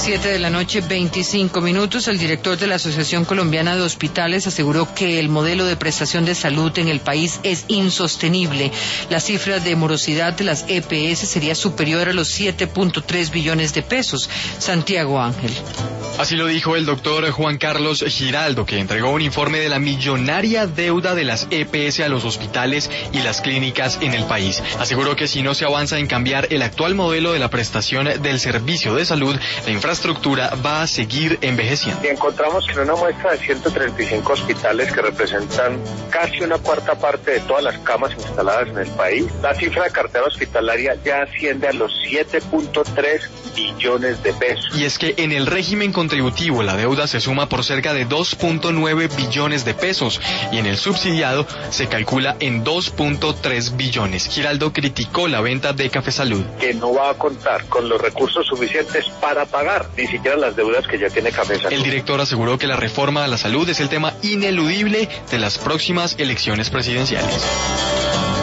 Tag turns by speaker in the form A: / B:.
A: 7:25 p.m. El director de la Asociación Colombiana de Hospitales aseguró que el modelo de prestación de salud en el país es insostenible. La cifra de morosidad de las EPS sería superior a los 7.3 billones de pesos. Santiago Ángel.
B: Así lo dijo el doctor Juan Carlos Giraldo, que entregó un informe de la millonaria deuda de las EPS a los hospitales y las clínicas en el país. Aseguró que si no se avanza en cambiar el actual modelo de la prestación del servicio de salud, la infraestructura va a seguir envejeciendo.
C: Y encontramos que en una muestra de 135 hospitales que representan casi una cuarta parte de todas las camas instaladas en el país, la cifra de cartera hospitalaria ya asciende a los 7.3 billones de pesos.
B: Y es que en el régimen contributivo la deuda se suma por cerca de 2.9 billones de pesos y en el subsidiado se calcula en 2.3 billones. Giraldo criticó la venta de Cafesalud.
C: Que no va a contar con los recursos suficientes para pagar ni siquiera las deudas que ya tiene Cafesalud.
B: El director aseguró que la reforma a la salud es el tema ineludible de las próximas elecciones presidenciales.